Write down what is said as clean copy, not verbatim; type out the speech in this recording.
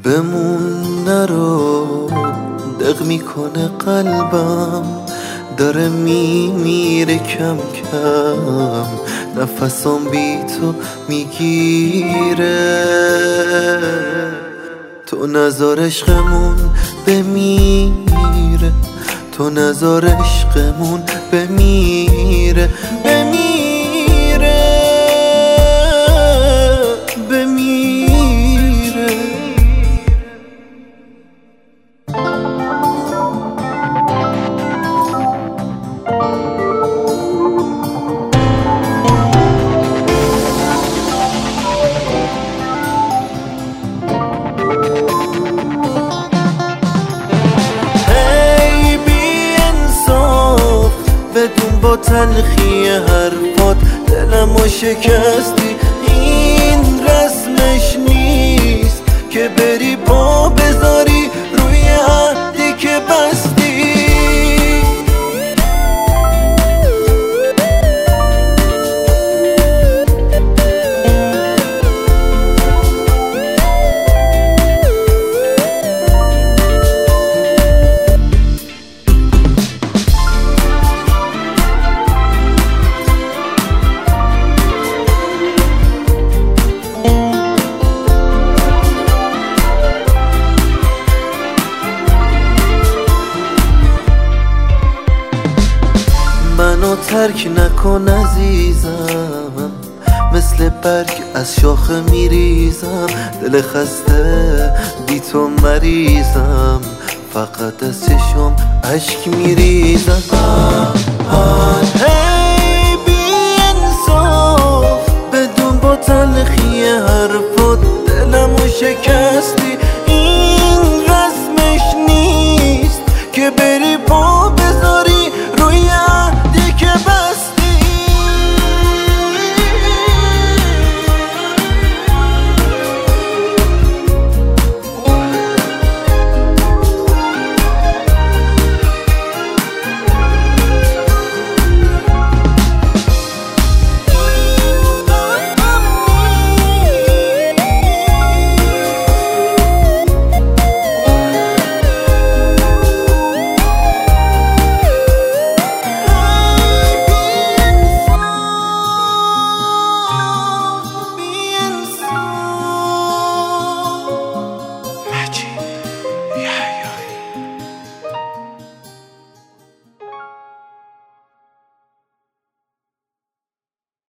بمون نرو، دق میکنه قلبم، داره میمیره کم کم، نفسم بی تو میگیره. تو نذار عشقمون بمیره، تو نذار عشقمون بمیره، بمیره، بمیره. بدون با تلخی حرفات دلمو شکستی، این رسمش نیست که بری پا بذاری روی عهدی که بستی. منو ترک نکن عزیزم، مثل برگ از شاخه میریزم، دل خسته بی تو مریضم، فقط از چشم اشک میریزم.